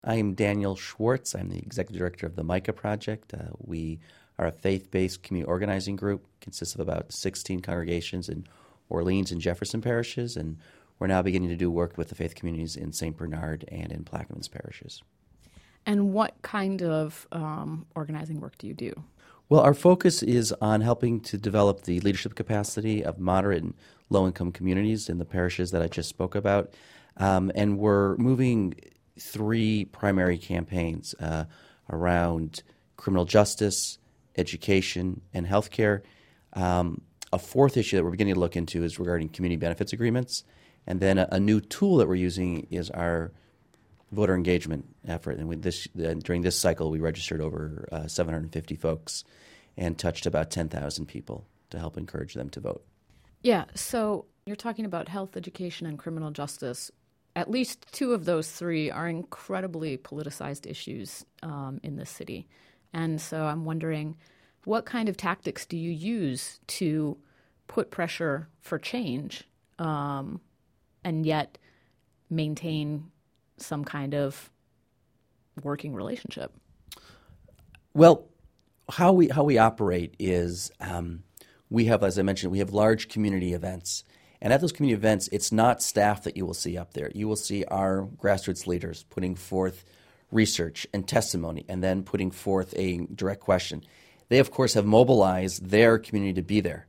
I am Daniel Schwartz. I'm the executive director of the Micah Project. We are a faith-based community organizing group, consists of about 16 congregations in Orleans and Jefferson parishes, and we're now beginning to do work with the faith communities in St. Bernard and in Plaquemines parishes. And what kind of organizing work do you do? Well, our focus is on helping to develop the leadership capacity of moderate and low-income communities in the parishes that I just spoke about, and we're moving three primary campaigns around criminal justice, education, and healthcare. A fourth issue that we're beginning to look into is regarding community benefits agreements. And then a new tool that we're using is our voter engagement effort. And during this cycle, we registered over 750 folks and touched about 10,000 people to help encourage them to vote. Yeah, so you're talking about health, education, and criminal justice. At least two of those three are incredibly politicized issues in this city. And so I'm wondering, what kind of tactics do you use to put pressure for change and yet maintain some kind of working relationship? Well, how we operate is we have, as I mentioned, we have large community events. And at those community events, it's not staff that you will see up there. You will see our grassroots leaders putting forth research and testimony and then putting forth a direct question. They, of course, have mobilized their community to be there.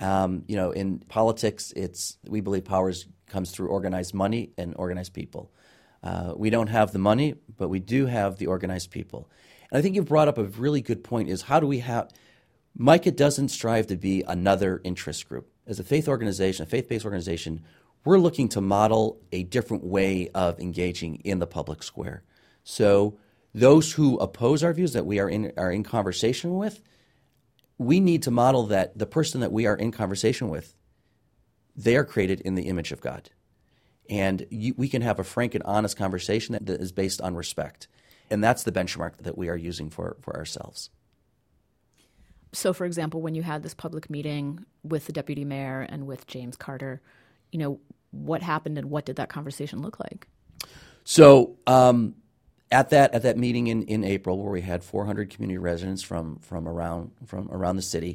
In politics, we believe power comes through organized money and organized people. We don't have the money, but we do have the organized people. And I think you've brought up a really good point is how do we have – Micah doesn't strive to be another interest group. As a faith organization, a faith-based organization, we're looking to model a different way of engaging in the public square. So those who oppose our views that we are in conversation with, we need to model that the person that we are in conversation with, they are created in the image of God. And we can have a frank and honest conversation that is based on respect. And that's the benchmark that we are using for ourselves. So, for example, when you had this public meeting with the deputy mayor and with James Carter, what happened and what did that conversation look like? So at that meeting in April, where we had 400 community residents from around the city,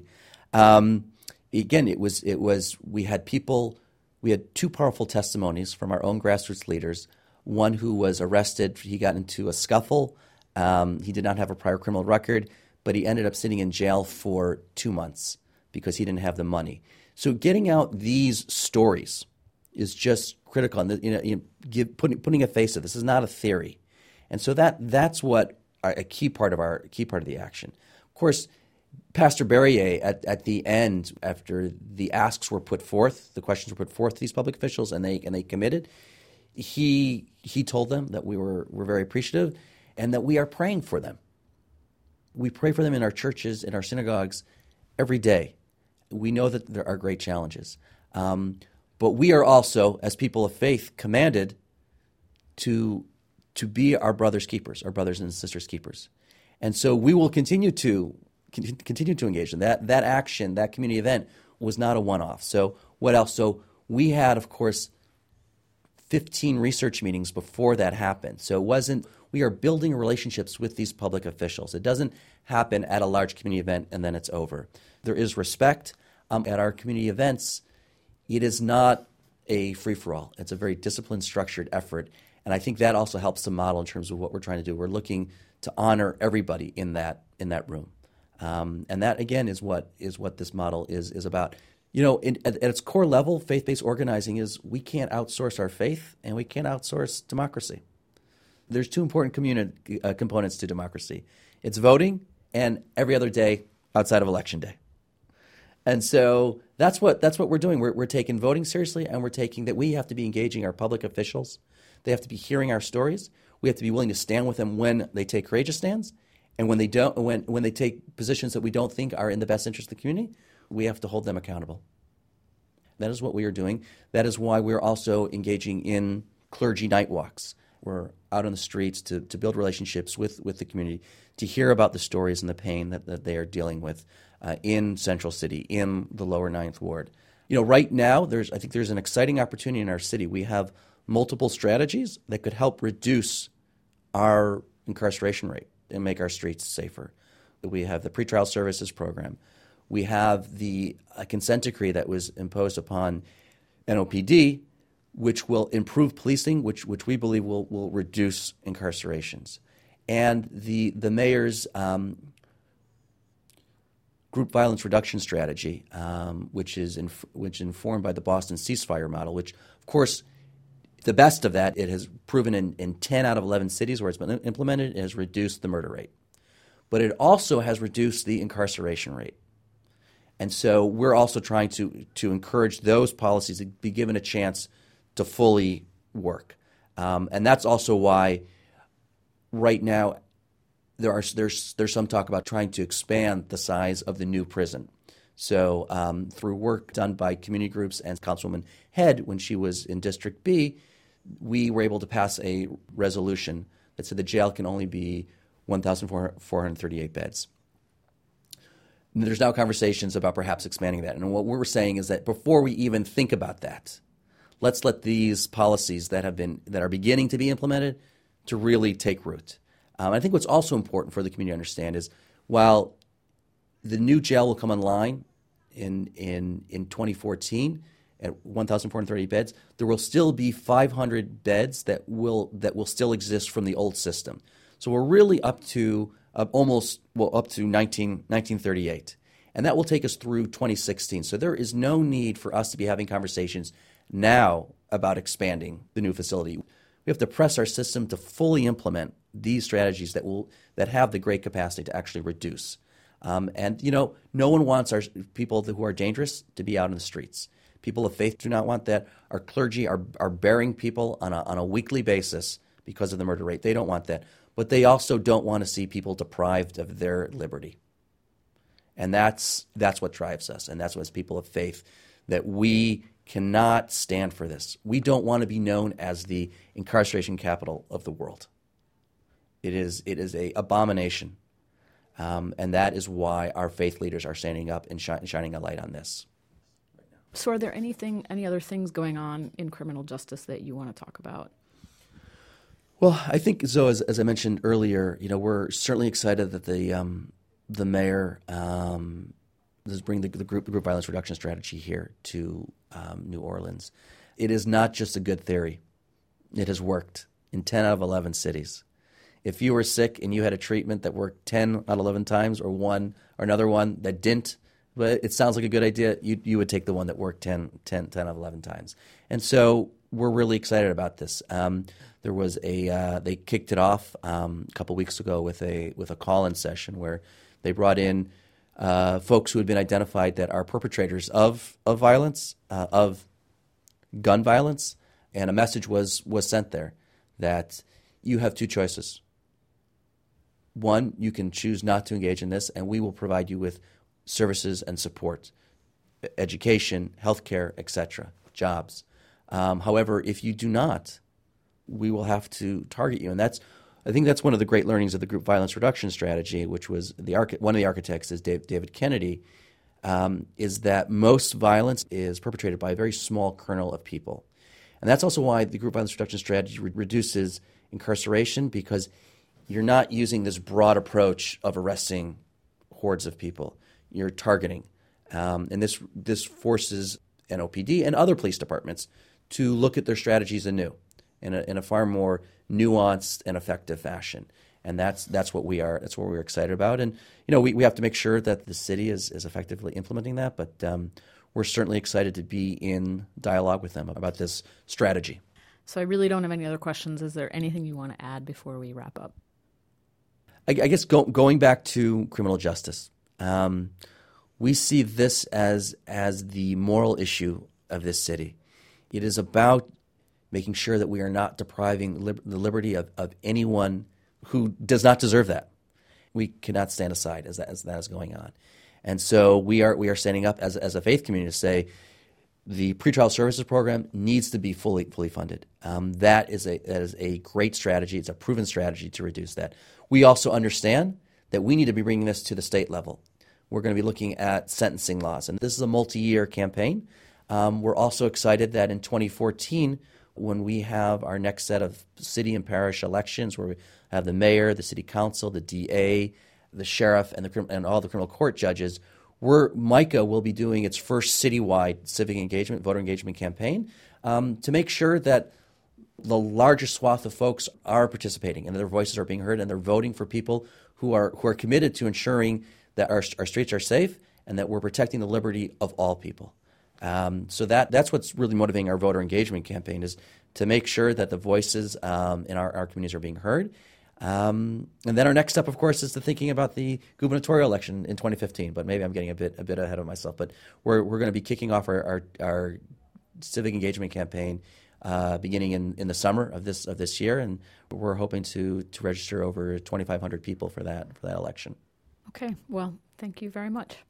again, it was we had two powerful testimonies from our own grassroots leaders. One who was arrested, he got into a scuffle. He did not have a prior criminal record, but he ended up sitting in jail for 2 months because he didn't have the money. So getting out these stories is just critical, and putting a face to this is not a theory, and so that's what a key part of the action. Of course, Pastor Berrier at the end, after the asks were put forth, the questions were put forth to these public officials, and they committed. He told them that we're very appreciative, and that we are praying for them. We pray for them in our churches, in our synagogues, every day. We know that there are great challenges. But we are also, as people of faith, commanded to be our brothers' keepers, our brothers and sisters' keepers. And so we will continue to engage in that. That action, that community event, was not a one-off. So what else? So we had, of course, 15 research meetings before that happened. So it wasn't, we are building relationships with these public officials. It doesn't happen at a large community event and then it's over. There is respect. At our community events, it is not a free-for-all. It's a very disciplined, structured effort. And I think that also helps to model in terms of what we're trying to do. We're looking to honor everybody in that room. And that, again, is what this model is about. At its core level, faith-based organizing is we can't outsource our faith and we can't outsource democracy. There's two important components to democracy. It's voting and every other day outside of Election Day. And so that's what we're doing. We're taking voting seriously, and we're taking that we have to be engaging our public officials. They have to be hearing our stories. We have to be willing to stand with them when they take courageous stands, and when they don't, when they take positions that we don't think are in the best interest of the community, we have to hold them accountable. That is what we are doing. That is why we're also engaging in clergy night walks. We're out on the streets to build relationships with the community, to hear about the stories and the pain that they are dealing with in Central City, in the lower Ninth Ward. Right now, I think there's an exciting opportunity in our city. We have multiple strategies that could help reduce our incarceration rate and make our streets safer. We have the pretrial services program. We have the consent decree that was imposed upon NOPD, which will improve policing, which we believe will reduce incarcerations. And the mayor's group violence reduction strategy, which is informed by the Boston ceasefire model, which, of course, the best of that, it has proven in 10 out of 11 cities where it's been implemented, it has reduced the murder rate. But it also has reduced the incarceration rate. And so we're also trying to encourage those policies to be given a chance to fully work. And that's also why right now there's some talk about trying to expand the size of the new prison. So through work done by community groups and Councilwoman Head when she was in District B, we were able to pass a resolution that said the jail can only be 1,438 beds. And there's now conversations about perhaps expanding that. And what we're saying is that before we even think about that, let's let these policies that are beginning to be implemented to really take root. I think what's also important for the community to understand is while the new jail will come online in 2014 at 1,430 beds, there will still be 500 beds that will still exist from the old system. So we're really up to up to 1938. And that will take us through 2016. So there is no need for us to be having conversations now about expanding the new facility. We have to press our system to fully implement these strategies that have the great capacity to actually reduce. And no one wants our people who are dangerous to be out in the streets. People of faith do not want that. Our clergy are burying people on a weekly basis because of the murder rate. They don't want that. But they also don't want to see people deprived of their liberty. And that's what drives us. And that's what, as people of faith, that we cannot stand for this. We don't want to be known as the incarceration capital of the world. It is an abomination. And that is why our faith leaders are standing up and shining a light on this. So are there any other things going on in criminal justice that you want to talk about? Well, I think, Zoe, as I mentioned earlier, we're certainly excited that the mayor is bringing the group violence reduction strategy here to New Orleans. It is not just a good theory. It has worked in 10 out of 11 cities. If you were sick and you had a treatment that worked 10 out of 11 times or another one that didn't, but it sounds like a good idea, you would take the one that worked 10 out of 11 times. And so we're really excited about this. There was they kicked it off a couple weeks ago with a call-in session where they brought in folks who had been identified that are perpetrators of violence, of gun violence, and a message was sent there that you have two choices. One, you can choose not to engage in this, and we will provide you with services and support, education, healthcare, etc., jobs. However, if you do not, we will have to target you. And I think that's one of the great learnings of the group violence reduction strategy, which was one of the architects is David Kennedy, is that most violence is perpetrated by a very small kernel of people. And that's also why the group violence reduction strategy reduces incarceration, because you're not using this broad approach of arresting hordes of people. You're targeting. And this forces NOPD and other police departments to look at their strategies anew in a far more nuanced and effective fashion. And that's what we're excited about. And we have to make sure that the city is effectively implementing that, but we're certainly excited to be in dialogue with them about this strategy. So I really don't have any other questions. Is there anything you want to add before we wrap up? I guess going back to criminal justice, we see this as the moral issue of this city. It is about making sure that we are not depriving the liberty of anyone who does not deserve that. We cannot stand aside as that is going on. And so we are standing up as a faith community to say the pretrial services program needs to be fully funded. That is a great strategy. It's a proven strategy to reduce that. We also understand that we need to be bringing this to the state level. We're going to be looking at sentencing laws, and this is a multi-year campaign. We're also excited that in 2014 when we have our next set of city and parish elections, where we have the mayor, the city council, the DA, the sheriff, and all the criminal court judges, MICA will be doing its first citywide civic engagement, voter engagement campaign to make sure that the larger swath of folks are participating and their voices are being heard, and they're voting for people who are committed to ensuring that our streets are safe and that we're protecting the liberty of all people. So that's what's really motivating our voter engagement campaign, is to make sure that the voices in our communities are being heard. And then our next step, of course, is the thinking about the gubernatorial election in 2015. But maybe I'm getting a bit ahead of myself. But we're going to be kicking off our civic engagement campaign beginning in the summer of this year, and we're hoping to register over 2,500 people for that election. Okay. Well, thank you very much.